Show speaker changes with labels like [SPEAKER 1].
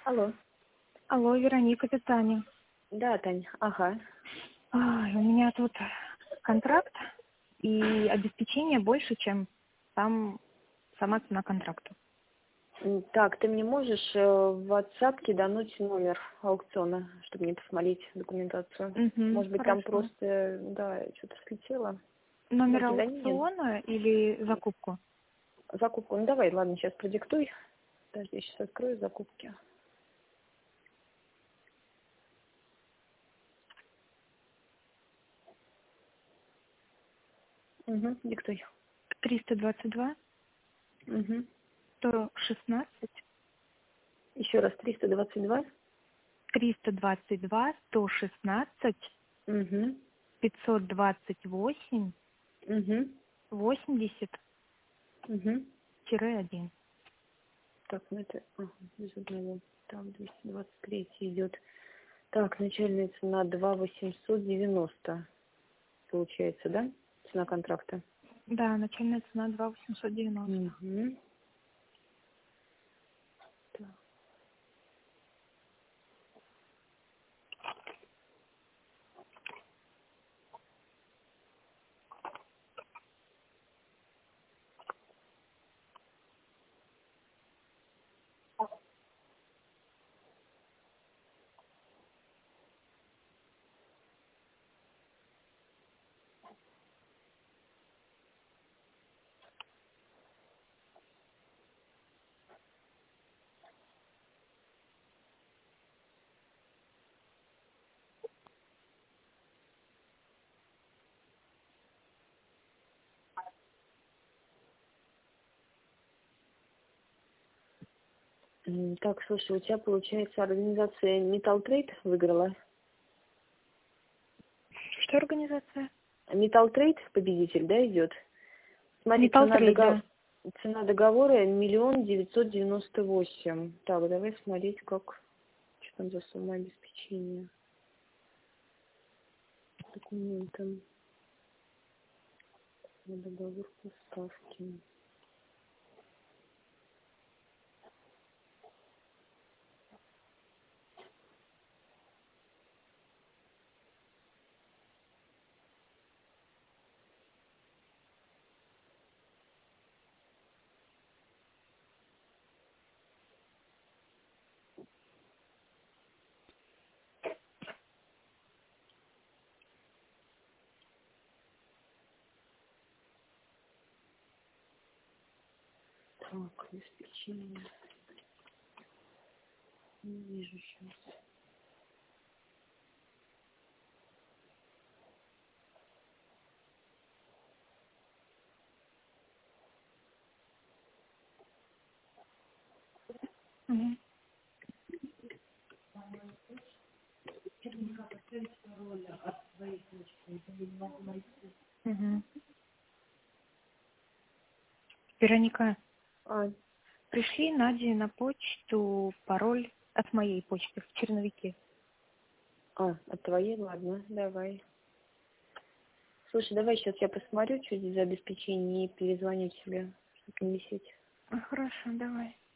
[SPEAKER 1] Алло.
[SPEAKER 2] Алло, Вероника, это Таня.
[SPEAKER 1] Да, Тань, ага.
[SPEAKER 2] Ай, у меня тут контракт и обеспечение больше, чем сама цена контракта.
[SPEAKER 1] Так, ты мне можешь в WhatsApp кидануть номер аукциона, чтобы мне посмотреть документацию?
[SPEAKER 2] Угу,
[SPEAKER 1] Может быть, там
[SPEAKER 2] хорошо.
[SPEAKER 1] просто, да, что-то слетело. Да,
[SPEAKER 2] Номер
[SPEAKER 1] кидани мне
[SPEAKER 2] аукциона или закупку?
[SPEAKER 1] закупку. Ну, давай, ладно, сейчас продиктуй. Подожди, я сейчас открою закупки. Угу, диктуй.
[SPEAKER 2] 322,
[SPEAKER 1] Угу.
[SPEAKER 2] 116,
[SPEAKER 1] Еще раз, 322.
[SPEAKER 2] 322, 116,
[SPEAKER 1] Угу.
[SPEAKER 2] 528,
[SPEAKER 1] Угу.
[SPEAKER 2] 80-1.
[SPEAKER 1] Угу. Так, ну это, ага, без одного. Там 223 идет. Так, начальная цена 2 890 получается, да? Цена контракта.
[SPEAKER 2] Да, начальная цена 2 890.
[SPEAKER 1] Угу. Так, слушай, у тебя получается организация Metal Trade выиграла.
[SPEAKER 2] Что организация?
[SPEAKER 1] Metal Trade победитель, да, идет? Смотри,
[SPEAKER 2] Металл Трейд, да.
[SPEAKER 1] цена договора 1 998 000. Так, давай смотреть, что там за сумма обеспечения. Документам. Договор поставки. Так, обеспечение. Не вижу сейчас.
[SPEAKER 2] Угу. Угу. Вероника,
[SPEAKER 1] А,
[SPEAKER 2] пришли Наде на почту пароль от моей почты в черновике.
[SPEAKER 1] от твоей, ладно, давай. Слушай, давай сейчас я посмотрю, что здесь за обеспечение, и перезвоню тебе, чтобы не висеть.
[SPEAKER 2] Хорошо, давай.